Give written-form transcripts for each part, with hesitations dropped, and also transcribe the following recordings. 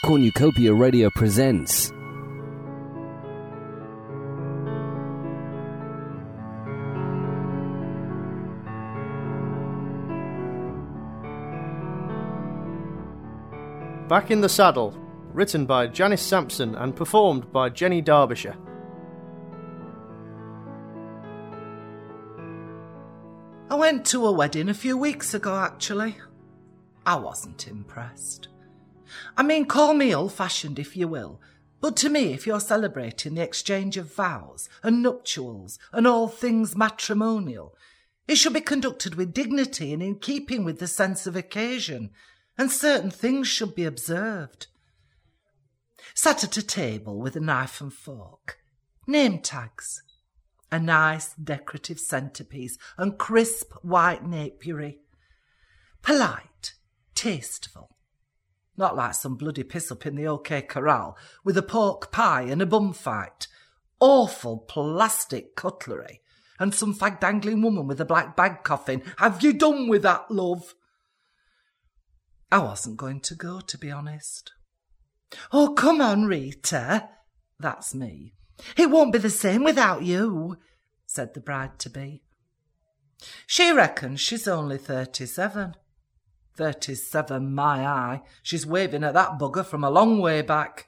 Cornucopia Radio presents Back in the Saddle, written by Janice Sampson and performed by Jenny Derbyshire. I went to a wedding a few weeks ago, actually. I wasn't impressed. I mean, call me old-fashioned if you will, but to me, if you're celebrating the exchange of vows and nuptials and all things matrimonial, it should be conducted with dignity and in keeping with the sense of occasion, and certain things should be observed. Sat at a table with a knife and fork, name tags, a nice decorative centrepiece and crisp white napery. Polite, tasteful. Not like some bloody piss-up in the OK Corral with a pork pie and a bum fight. Awful plastic cutlery and some fag-dangling woman with a black bag coughing, "Have you done with that, love?" I wasn't going to go, to be honest. "Oh, come on, Rita." That's me. "It won't be the same without you," said the bride-to-be. She reckons she's only 37. 37, my eye. She's waving at that bugger from a long way back.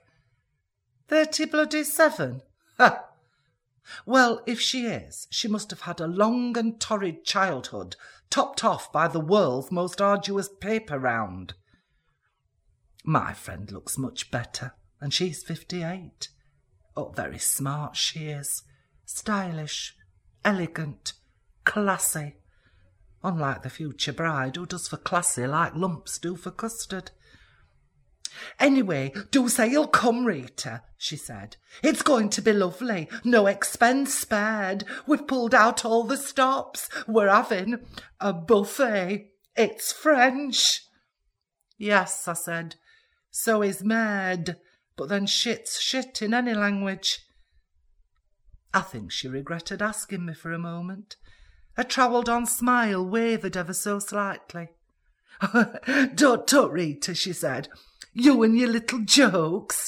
37? Ha! Well, if she is, she must have had a long and torrid childhood, topped off by the world's most arduous paper round. My friend looks much better, and she's 58. Oh, very smart she is. Stylish, elegant, classy. Unlike the future bride, who does for classy like lumps do for custard. "Anyway, do say you'll come, Rita," she said. "It's going to be lovely. No expense spared. We've pulled out all the stops. We're having a buffet. It's French." "Yes," I said. "So is mad. But then shit's shit in any language." I think she regretted asking me for a moment. A travelled-on smile wavered ever so slightly. Don't, Rita," she said. "You and your little jokes."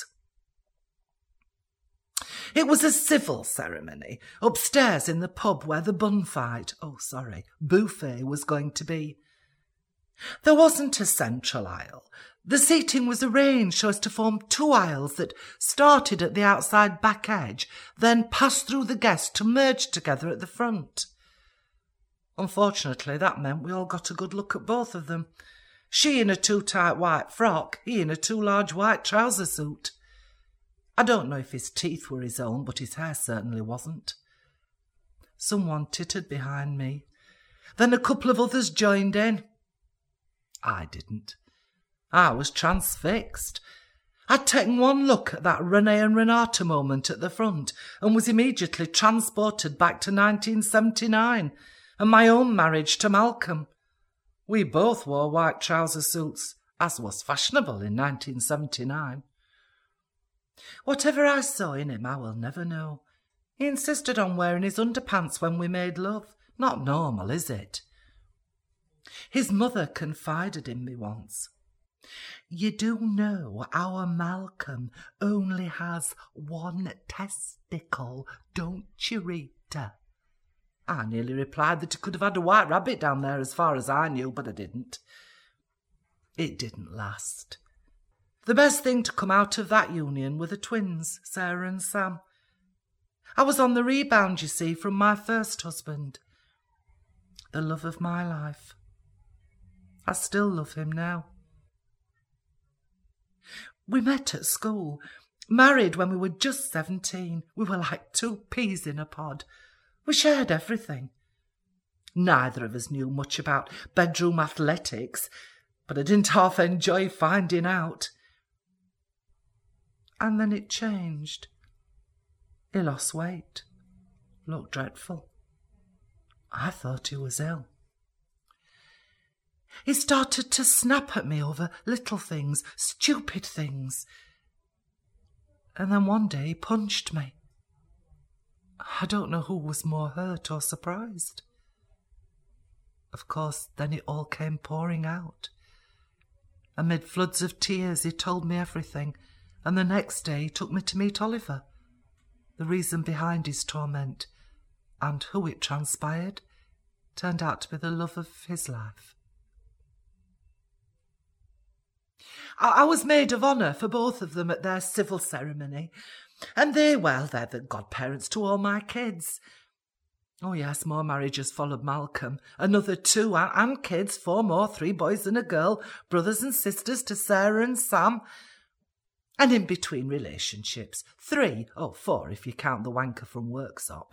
It was a civil ceremony, upstairs in the pub where the buffet was going to be. There wasn't a central aisle. The seating was arranged so as to form two aisles that started at the outside back edge, then passed through the guests to merge together at the front. Unfortunately, that meant we all got a good look at both of them. She in a too-tight white frock, he in a too-large white trouser suit. I don't know if his teeth were his own, but his hair certainly wasn't. Someone tittered behind me. Then a couple of others joined in. I didn't. I was transfixed. I'd taken one look at that Renee and Renata moment at the front and was immediately transported back to 1979 and my own marriage to Malcolm. We both wore white trouser suits, as was fashionable in 1979. Whatever I saw in him, I will never know. He insisted on wearing his underpants when we made love. Not normal, is it? His mother confided in me once. "You do know our Malcolm only has one testicle, don't you, Rita?" I nearly replied that he could have had a white rabbit down there as far as I knew, but I didn't. It didn't last. The best thing to come out of that union were the twins, Sarah and Sam. I was on the rebound, you see, from my first husband. The love of my life. I still love him now. We met at school, married when we were just 17. We were like two peas in a pod. We shared everything. Neither of us knew much about bedroom athletics, but I didn't half enjoy finding out. And then it changed. He lost weight. Looked dreadful. I thought he was ill. He started to snap at me over little things, stupid things. And then one day he punched me. I don't know who was more hurt or surprised. Of course, then it all came pouring out. Amid floods of tears he told me everything, and the next day he took me to meet Oliver. The reason behind his torment, and who it transpired, turned out to be the love of his life. I was maid of honour for both of them at their civil ceremony, and they're the godparents to all my kids. Oh yes, more marriages followed Malcolm, another 2, and kids, 4 more, 3 boys and a girl, brothers and sisters to Sarah and Sam. And in between relationships, 3, 4 if you count the wanker from Worksop.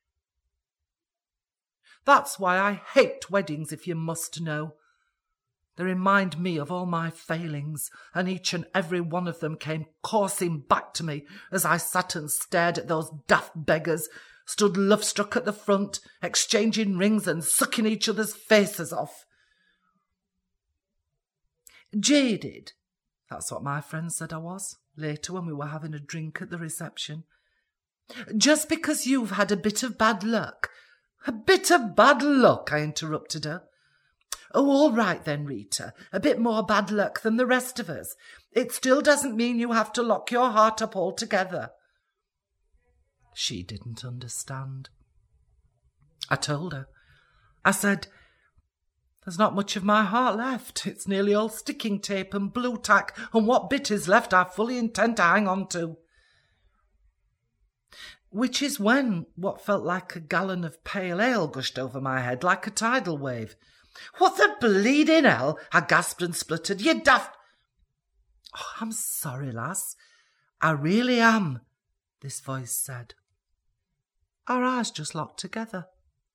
That's why I hate weddings, if you must know. They remind me of all my failings, and each and every one of them came coursing back to me as I sat and stared at those daft beggars, stood love-struck at the front, exchanging rings and sucking each other's faces off. Jaded, that's what my friend said I was, later when we were having a drink at the reception. Just because you've had a bit of bad luck. A bit of bad luck, I interrupted her. Oh, all right then, Rita, a bit more bad luck than the rest of us. It still doesn't mean you have to lock your heart up altogether. She didn't understand. I told her. I said, there's not much of my heart left. It's nearly all sticking tape and blue tack, and what bit is left I fully intend to hang on to. Which is when what felt like a gallon of pale ale gushed over my head like a tidal wave. What the bleeding hell? I gasped and spluttered. You daft... Oh, I'm sorry, lass. I really am, this voice said. Our eyes just locked together.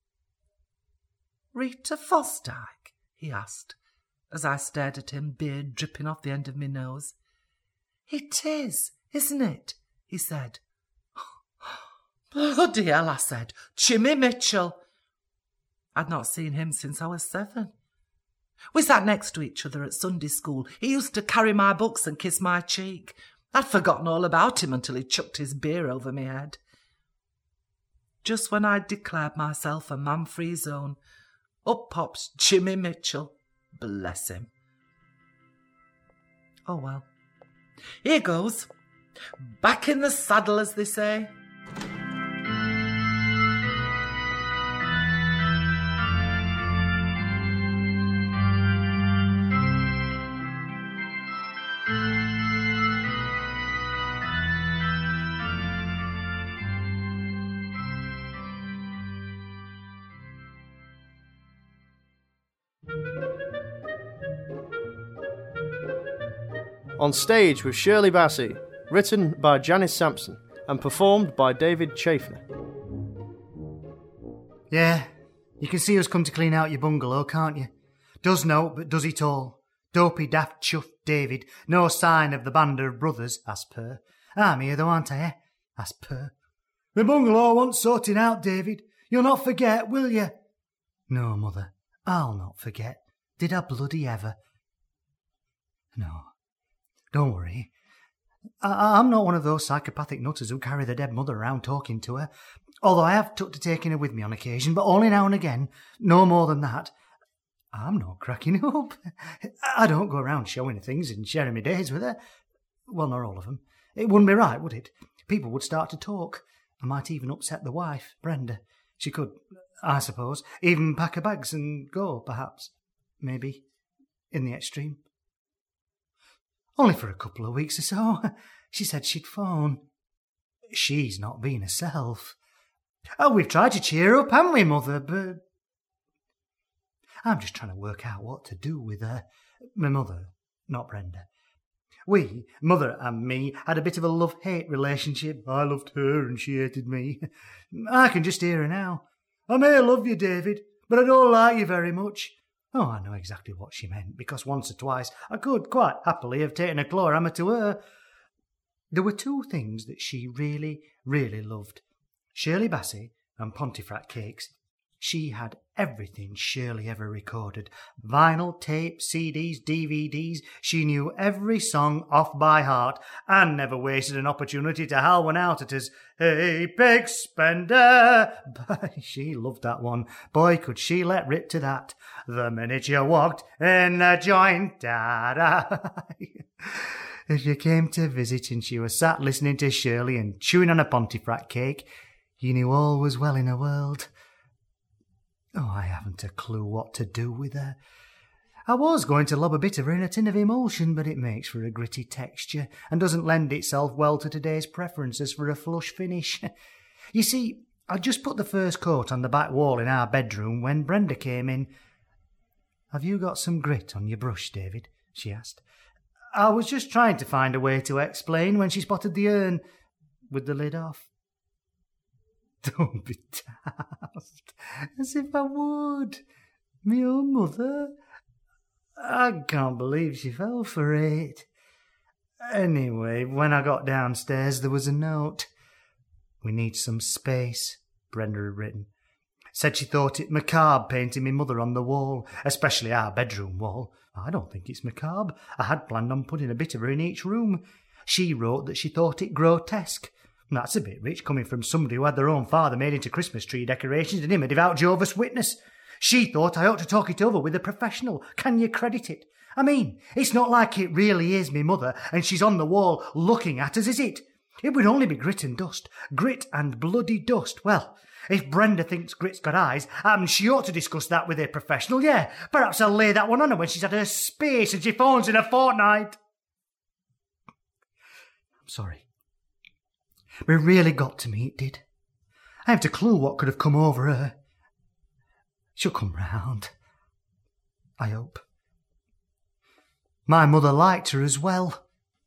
Rita Fosdyke? He asked, as I stared at him, beard dripping off the end of my nose. It is, isn't it? He said. Bloody hell, I said. Jimmy Mitchell. I'd not seen him since I was 7. We sat next to each other at Sunday school. He used to carry my books and kiss my cheek. I'd forgotten all about him until he chucked his beer over my head. Just when I'd declared myself a man-free zone, up pops Jimmy Mitchell. Bless him. Oh well. Here goes. Back in the saddle, as they say. On Stage with Shirley Bassey, written by Janice Sampson and performed by David Chaffner. Yeah, you can see who's come to clean out your bungalow, can't you? Does know, but does it all. Dopey, daft, chuffed David, no sign of the band of brothers, as per. I'm here though, aren't I, eh? As per. The bungalow wants sorting out, David. You'll not forget, will you? No, Mother, I'll not forget. Did I bloody ever? No. Don't worry. I'm not one of those psychopathic nutters who carry the dead mother around talking to her, although I have took to taking her with me on occasion, but only now and again, no more than that. I'm not cracking up. I don't go around showing her things and sharing my days with her. Well, not all of them. It wouldn't be right, would it? People would start to talk. I might even upset the wife, Brenda. She could, I suppose, even pack her bags and go, perhaps. Maybe, in the extreme. Only for a couple of weeks or so. She said she'd phone. She's not been herself. Oh, we've tried to cheer her up, haven't we, Mother, but... I'm just trying to work out what to do with her. My mother, not Brenda. We, Mother and me, had a bit of a love-hate relationship. I loved her and she hated me. I can just hear her now. I may love you, David, but I don't like you very much. Oh, I know exactly what she meant, because once or twice I could quite happily have taken a claw hammer to her. There were 2 things that she really, really loved. Shirley Bassey and Pontefract cakes. She had everything Shirley ever recorded. Vinyl, tape, CDs, DVDs. She knew every song off by heart and never wasted an opportunity to howl one out at us. Hey, big spender! She loved that one. Boy, could she let rip to that. The minute you walked in the joint, da-da. If you came to visit and she was sat listening to Shirley and chewing on a Pontefract cake, you knew all was well in the world. Oh, I haven't a clue what to do with her. I was going to lob a bit of her in a tin of emulsion, but it makes for a gritty texture and doesn't lend itself well to today's preferences for a flush finish. You see, I'd just put the first coat on the back wall in our bedroom when Brenda came in. Have you got some grit on your brush, David? She asked. I was just trying to find a way to explain when she spotted the urn with the lid off. Don't be daft. As if I would. Me own mother. I can't believe she fell for it. Anyway, when I got downstairs, there was a note. We need some space, Brenda had written. Said she thought it macabre painting me mother on the wall, especially our bedroom wall. I don't think it's macabre. I had planned on putting a bit of her in each room. She wrote that she thought it grotesque. That's a bit rich coming from somebody who had their own father made into Christmas tree decorations and him a devout Jehovah's Witness. She thought I ought to talk it over with a professional. Can you credit it? I mean, it's not like it really is me mother and she's on the wall looking at us, is it? It would only be grit and dust. Grit and bloody dust. Well, if Brenda thinks grit's got eyes, she ought to discuss that with a professional, yeah. Perhaps I'll lay that one on her when she's had her space and she phones in a fortnight. I'm sorry. We really got to me, it did. I haven't a clue what could have come over her. She'll come round. I hope. My mother liked her as well.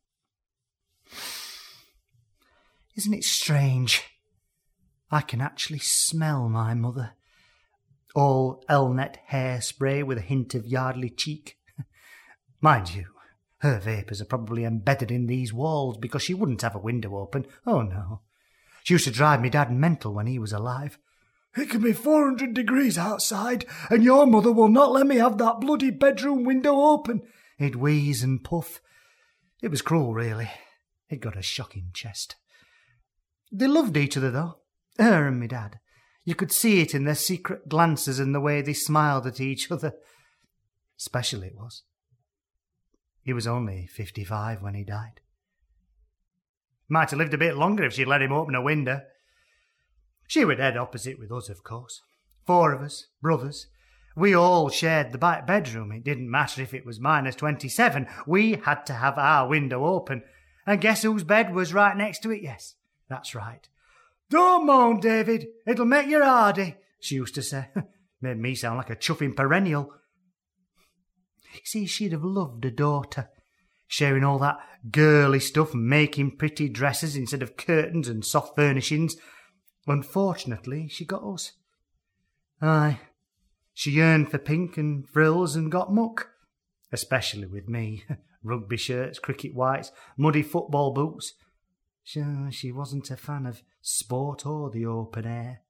Isn't it strange? I can actually smell my mother. All Elnet hairspray with a hint of Yardley cheek. Mind you, her vapours are probably embedded in these walls because she wouldn't have a window open. Oh, no. She used to drive me dad mental when he was alive. It can be 400 degrees outside, and your mother will not let me have that bloody bedroom window open. He'd wheeze and puff. It was cruel, really. It got a shocking chest. They loved each other, though, her and me dad. You could see it in their secret glances and the way they smiled at each other. Special it was. He was only 55 when he died. Might have lived a bit longer if she'd let him open a window. She were dead opposite with us, of course. 4 of us, brothers. We all shared the back bedroom. It didn't matter if it was -27. We had to have our window open. And guess whose bed was right next to it? Yes, that's right. Don't moan, David. It'll make you hardy, she used to say. Made me sound like a chuffing perennial. You see, she'd have loved a daughter, sharing all that girly stuff and making pretty dresses instead of curtains and soft furnishings. Unfortunately, she got us. Aye, she yearned for pink and frills and got muck, especially with me. Rugby shirts, cricket whites, muddy football boots. She wasn't a fan of sport or the open air.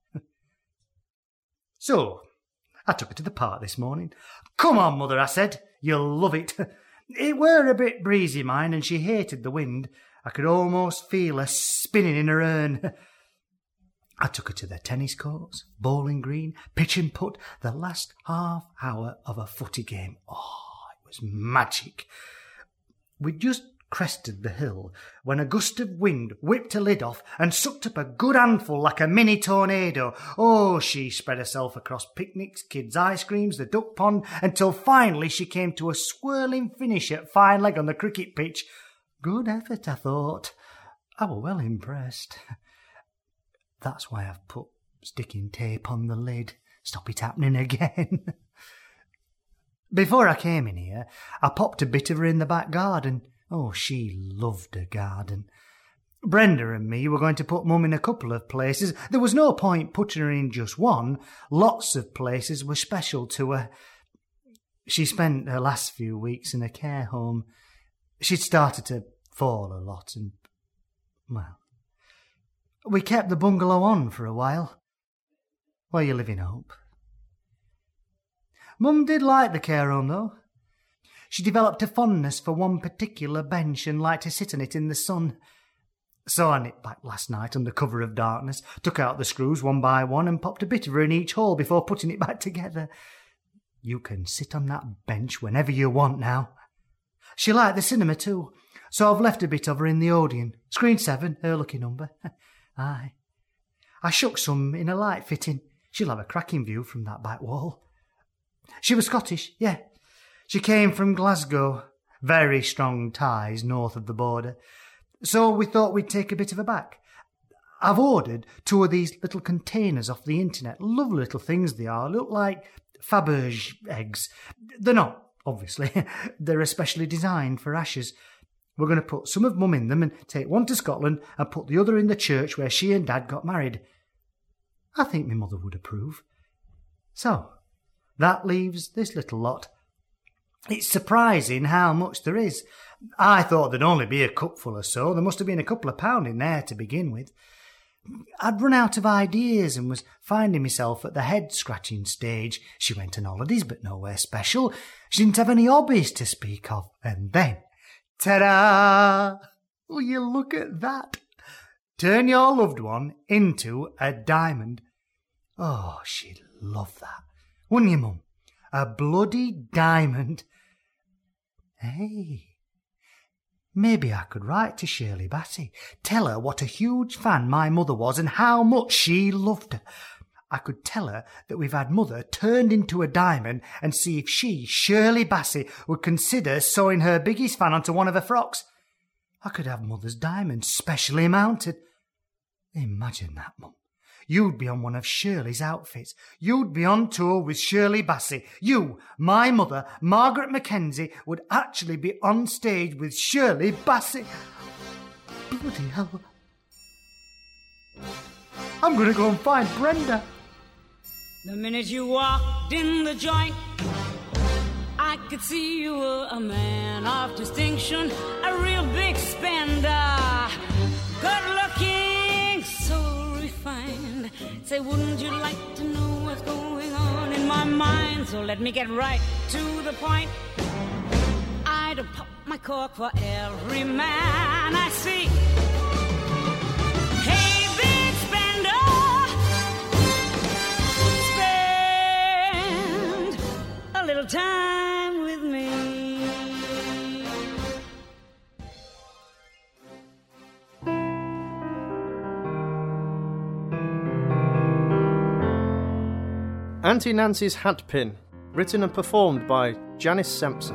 So, I took her to the park this morning. Come on, mother, I said. You'll love it. It were a bit breezy, mine, and she hated the wind. I could almost feel her spinning in her urn. I took her to the tennis courts, bowling green, pitch and putt, the last half hour of a footy game. Oh, it was magic. We'd just crested the hill when a gust of wind whipped her lid off and sucked up a good handful like a mini tornado. Oh, she spread herself across picnics, kids' ice creams, the duck pond, until finally she came to a swirling finish at fine leg on the cricket pitch. Good effort, I thought. I were well impressed. That's why I've put sticking tape on the lid. Stop it happening again. Before I came in here, I popped a bit of her in the back garden. Oh, she loved her garden. Brenda and me were going to put Mum in a couple of places. There was no point putting her in just one. Lots of places were special to her. She spent her last few weeks in a care home. She'd started to fall a lot and, well, we kept the bungalow on for a while. Where you live in Hope? Mum did like the care home, though. She developed a fondness for one particular bench and liked to sit on it in the sun. So I nipped back last night under cover of darkness, took out the screws one by one and popped a bit of her in each hole before putting it back together. You can sit on that bench whenever you want now. She liked the cinema too, so I've left a bit of her in the Odeon. Screen 7, her lucky number. Aye. I shook some in a light fitting. She'll have a cracking view from that back wall. She was Scottish, yeah. She came from Glasgow. Very strong ties north of the border. So we thought we'd take a bit of her back. I've ordered 2 of these little containers off the internet. Lovely little things they are. Look like Faberge eggs. They're not, obviously. They're especially designed for ashes. We're going to put some of Mum in them and take one to Scotland and put the other in the church where she and Dad got married. I think my mother would approve. So, that leaves this little lot. It's surprising how much there is. I thought there'd only be a cupful or so. There must have been a couple of pound in there to begin with. I'd run out of ideas and was finding myself at the head-scratching stage. She went on holidays, but nowhere special. She didn't have any hobbies to speak of. And then, ta-da! Will you look at that? Turn your loved one into a diamond. Oh, she'd love that. Wouldn't you, Mum? A bloody diamond. Hey, maybe I could write to Shirley Bassey, tell her what a huge fan my mother was and how much she loved her. I could tell her that we've had Mother turned into a diamond and see if she, Shirley Bassey, would consider sewing her biggest fan onto one of her frocks. I could have Mother's diamond specially mounted. Imagine that, Mum. You'd be on one of Shirley's outfits. You'd be on tour with Shirley Bassey. You, my mother, Margaret Mackenzie, would actually be on stage with Shirley Bassey. Bloody hell. I'm going to go and find Brenda. The minute you walked in the joint, I could see you were a man of distinction, a real big spender, good looking, so refined. Say, wouldn't you like to know what's going on in my mind? So let me get right to the point. I'd pop my cork for every man I see. Hey, big spender, spend a little time with me. Auntie Nancy's Hat Pin, written and performed by Janice Sampson.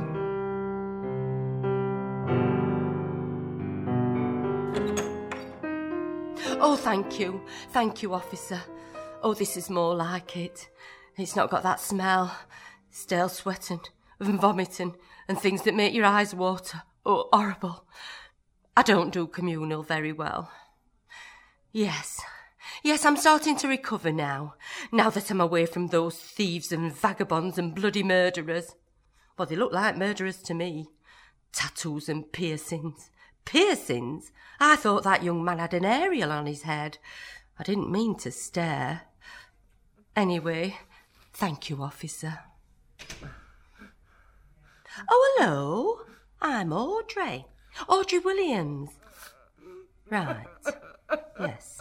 Oh, thank you, officer. Oh, this is more like it. It's not got that smell. Stale sweating and vomiting and things that make your eyes water. Oh, horrible. I don't do communal very well. Yes, I'm starting to recover now that I'm away from those thieves and vagabonds and bloody murderers. Well, they look like murderers to me. Tattoos and piercings. Piercings? I thought that young man had an aerial on his head. I didn't mean to stare. Anyway, thank you, officer. Oh, hello. I'm Audrey. Audrey Williams. Right. Yes.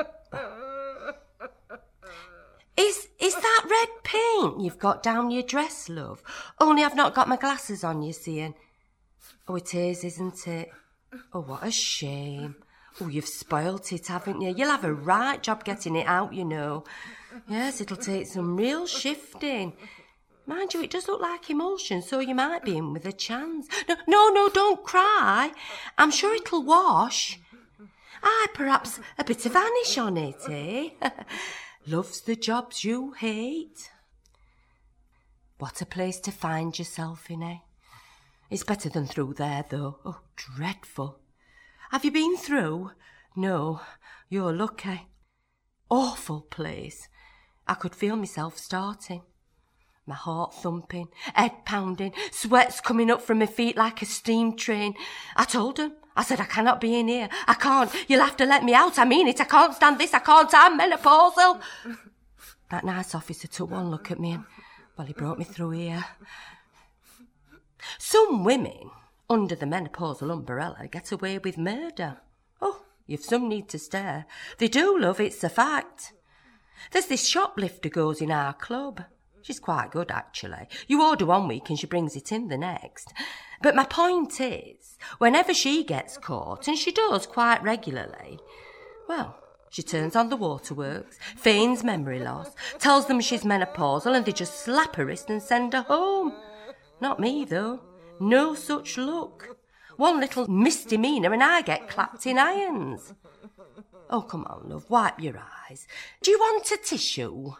Is that red paint you've got down your dress, love? Only I've not got my glasses on, you see, and... Oh, it is, isn't it? Oh, what a shame. Oh, you've spoilt it, haven't you? You'll have a right job getting it out, you know. Yes, it'll take some real shifting. Mind you, it does look like emulsion, so you might be in with a chance. No, don't cry. I'm sure it'll wash. Aye, perhaps a bit of vanish on it, eh? Loves the jobs you hate. What a place to find yourself in, eh? It's better than through there, though. Oh, dreadful. Have you been through? No, you're lucky. Awful place. I could feel myself starting. My heart thumping, head pounding, sweats coming up from my feet like a steam train. I told him. I said, I cannot be in here. I can't. You'll have to let me out. I mean it. I can't stand this. I can't. I'm menopausal. That nice officer took one look at me and, Well, he brought me through here. Some women, under the menopausal umbrella, get away with murder. Oh, you've some need to stare. They do, love, it's a fact. There's this shoplifter goes in our club. She's quite good, actually. You order one week and she brings it in the next. But my point is, whenever she gets caught, and she does quite regularly, well, she turns on the waterworks, feigns memory loss, tells them she's menopausal, and they just slap her wrist and send her home. Not me, though. No such luck. One little misdemeanour and I get clapped in irons. Oh, come on, love, wipe your eyes. Do you want a tissue?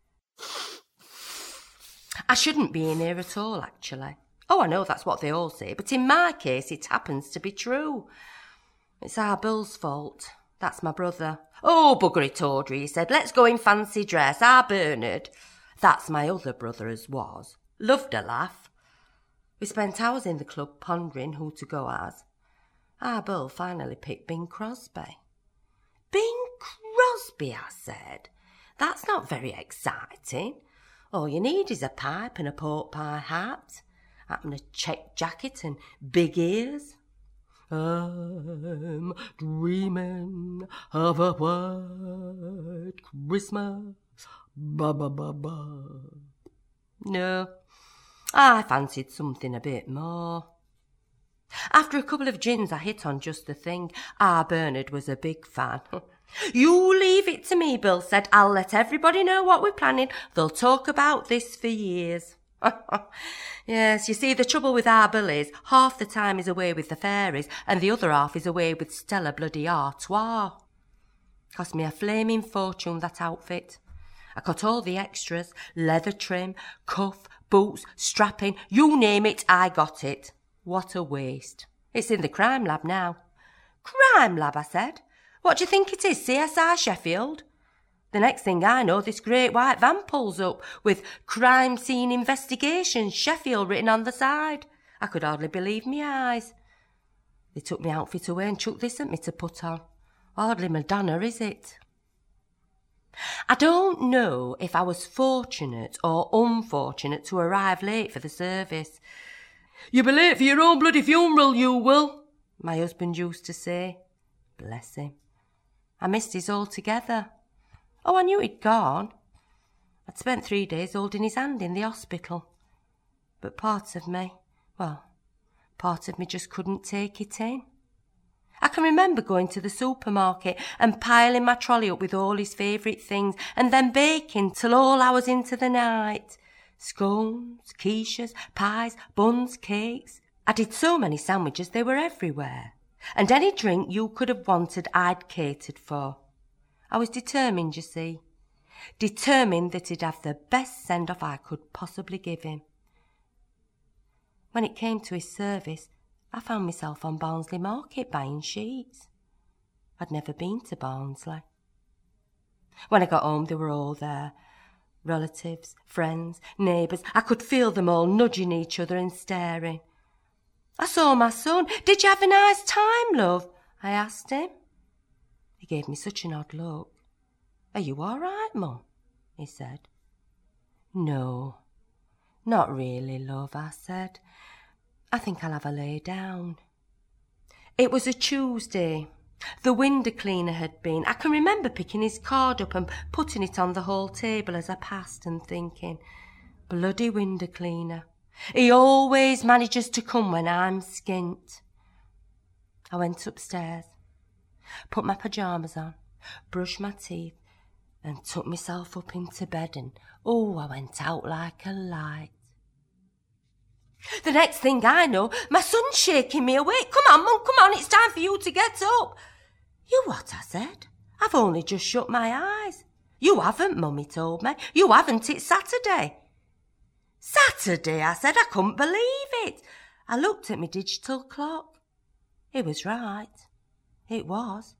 I shouldn't be in here at all, actually. Oh, I know that's what they all say, but in my case it happens to be true. It's our Bill's fault. That's my brother. Oh, bugger it, Audrey, he said. Let's go in fancy dress. Our Bernard. That's my other brother as was. Loved a laugh. We spent hours in the club pondering who to go as. Our Bill finally picked Bing Crosby. Bing Crosby, I said. That's not very exciting. All you need is a pipe and a pork pie hat, and a check jacket and big ears. I'm dreaming of a white Christmas. Ba ba ba ba. No, I fancied something a bit more. After a couple of gins, I hit on just the thing. Our Bernard was a big fan. You leave it to me, Bill said. I'll let everybody know what we're planning. They'll talk about this for years. Yes, you see, the trouble with our Bill is half the time he's away with the fairies and the other half is away with Stella bloody Artois. Cost me a flaming fortune, that outfit. I got all the extras, leather trim, cuff, boots, strapping, you name it, I got it. What a waste. It's in the crime lab now. Crime lab, I said. What do you think it is, CSI Sheffield? The next thing I know, this great white van pulls up with crime scene investigation Sheffield written on the side. I could hardly believe me eyes. They took my outfit away and chucked this at me to put on. Hardly Madonna, is it? I don't know if I was fortunate or unfortunate to arrive late for the service. You'll be late for your own bloody funeral, you will, my husband used to say. Bless him. I missed his altogether. Oh, I knew he'd gone. I'd spent 3 days holding his hand in the hospital. But part of me just couldn't take it in. I can remember going to the supermarket and piling my trolley up with all his favourite things and then baking till all hours into the night. Scones, quiches, pies, buns, cakes. I did so many sandwiches they were everywhere. And any drink you could have wanted I'd catered for. I was determined, you see. Determined that he'd have the best send-off I could possibly give him. When it came to his service, I found myself on Barnsley Market buying sheets. I'd never been to Barnsley. When I got home, they were all there. Relatives, friends, neighbours. I could feel them all nudging each other and staring. I saw my son. Did you have a nice time, love? I asked him. He gave me such an odd look. Are you all right, Mum? He said. No, not really, love, I said. I think I'll have a lay down. It was a Tuesday. The window cleaner had been. I can remember picking his card up and putting it on the hall table as I passed and thinking, bloody window cleaner. He always manages to come when I'm skint. I went upstairs, put my pyjamas on, brushed my teeth and took myself up into bed and, I went out like a light. The next thing I know, my son's shaking me awake. Come on, Mum, come on, it's time for you to get up. You what, I said. I've only just shut my eyes. You haven't, Mum, he told me. You haven't, it's Saturday. Saturday, I said. I couldn't believe it. I looked at my digital clock. It was right. It was.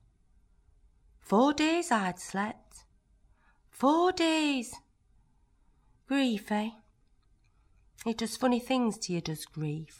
4 days I'd slept. 4 days. Grief, eh? It does funny things to you, does grief.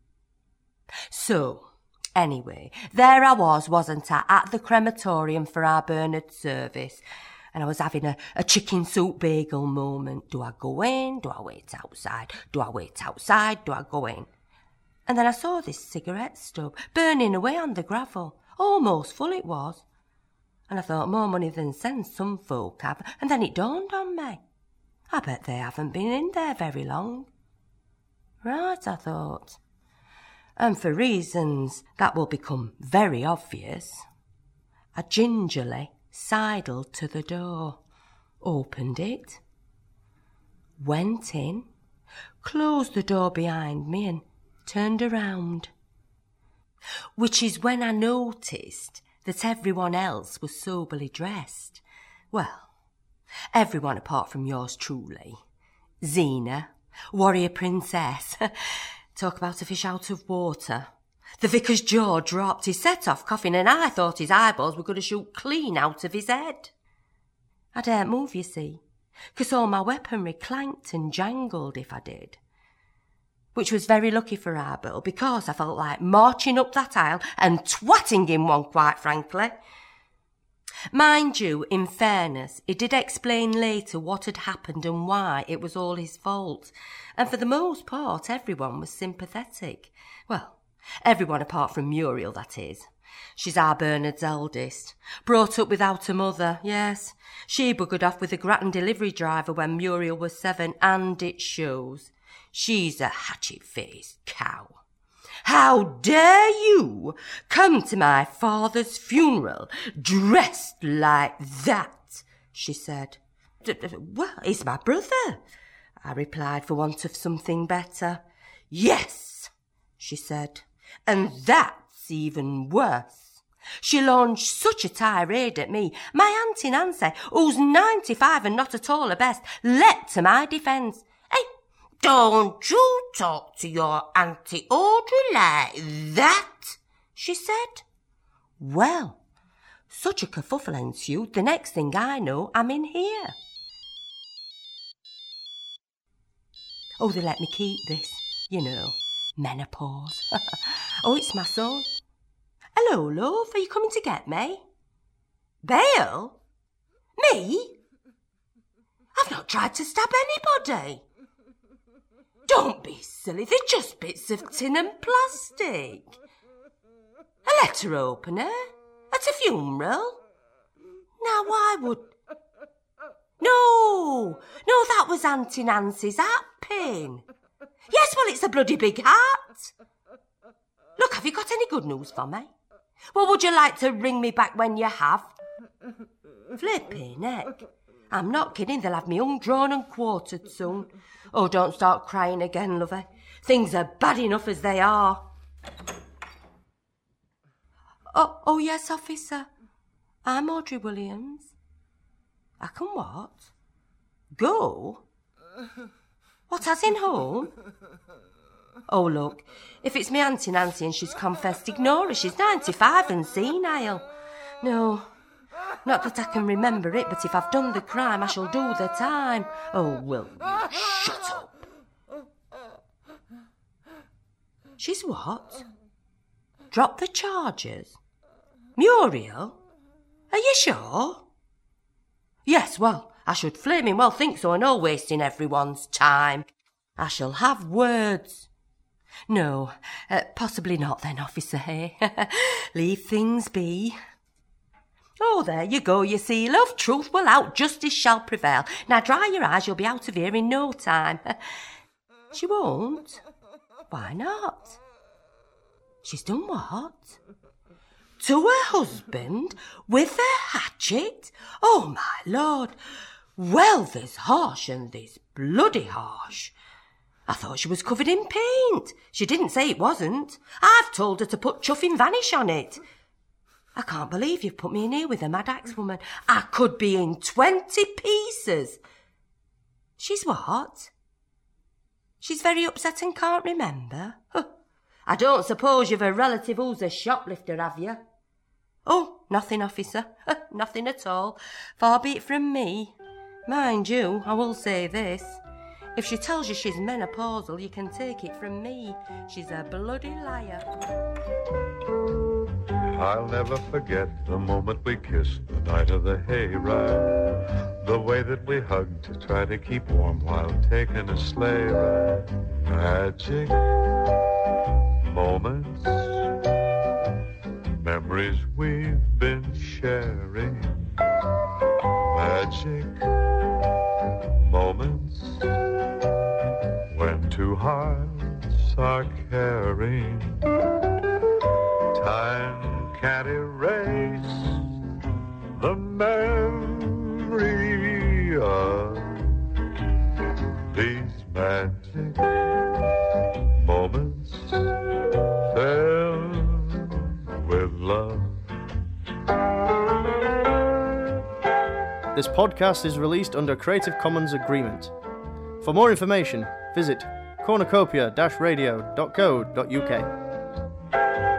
So, anyway, there I was, wasn't I, at the crematorium for our Bernard service. and I was having a chicken soup bagel moment. Do I go in? Do I wait outside? Do I wait outside? Do I go in? And then I saw this cigarette stub burning away on the gravel. Almost full it was. And I thought, more money than sense some folk have. And then it dawned on me. I bet they haven't been in there very long. Right, I thought. And for reasons that will become very obvious, I gingerly sidled to the door, opened it, went in, closed the door behind me and turned around. Which is when I noticed that everyone else was soberly dressed. Well, everyone apart from yours truly. Xena, warrior princess. Talk about a fish out of water. The vicar's jaw dropped, he set off coughing, and I thought his eyeballs were going to shoot clean out of his head. I daren't move, you see, 'cause all my weaponry clanked and jangled if I did. Which was very lucky for our Bill, because I felt like marching up that aisle and twatting him one, quite frankly. Mind you, in fairness, he did explain later what had happened and why it was all his fault, and for the most part everyone was sympathetic. Well, everyone apart from Muriel, that is. She's our Bernard's eldest. Brought up without a mother, yes. She buggered off with a Grattan delivery driver when Muriel was 7, and it shows. She's a hatchet-faced cow. How dare you come to my father's funeral dressed like that? She said. Well, he's my brother, I replied for want of something better. Yes, she said, and that's even worse. She launched such a tirade at me. My Auntie Nancy, who's 95 and not at all her best, leapt to my defence. Hey, don't you talk to your Auntie Audrey like that, she said. Well, such a kerfuffle ensued, the next thing I know, I'm in here. Oh, they let me keep this, you know, menopause. Oh, it's my son. Hello, love, are you coming to get me? Bail? Me? I've not tried to stab anybody. Don't be silly, they're just bits of tin and plastic. A letter opener? At a funeral? Now, why would... No, that was Auntie Nancy's hat pin. Yes, well, it's a bloody big hat. Look, have you got any good news for me? Well, would you like to ring me back when you have? Flipping heck. I'm not kidding, they'll have me undrawn and quartered soon. Oh, don't start crying again, lovey. Things are bad enough as they are. Oh, yes, officer. I'm Audrey Williams. I can what? Go? What, as in home? Oh, look, if it's me Auntie Nancy and she's confessed, ignore her. She's 95 and senile. No, not that I can remember it, but if I've done the crime, I shall do the time. Oh, will you shut up? She's what? Dropped the charges? Muriel? Are you sure? Yes, well, I should flaming well think so, and all wasting everyone's time. I shall have words. No, possibly not then, officer, hey? Leave things be. Oh, there you go, you see, love, truth will out, justice shall prevail. Now dry your eyes, you'll be out of here in no time. She won't? Why not? She's done what? To her husband? With a hatchet? Oh, my Lord. Well, there's harsh and there's bloody harsh. I thought she was covered in paint. She didn't say it wasn't. I've told her to put chuffing vanish on it. I can't believe you've put me in here with a mad axe woman. I could be in 20 pieces. She's what? She's very upset and can't remember. Huh. I don't suppose you've a relative who's a shoplifter, have you? Oh, nothing, officer. Nothing at all. Far be it from me. Mind you, I will say this. If she tells you she's menopausal, you can take it from me. She's a bloody liar. I'll never forget the moment we kissed the night of the hayride. The way that we hugged to try to keep warm while taking a sleigh ride. Magic moments, memories we've been sharing. Magic moments when two hearts are caring. Time can't erase the memory of these magic moments filled with love. This podcast is released under Creative Commons Agreement. For more information, visit cornucopia-radio.co.uk.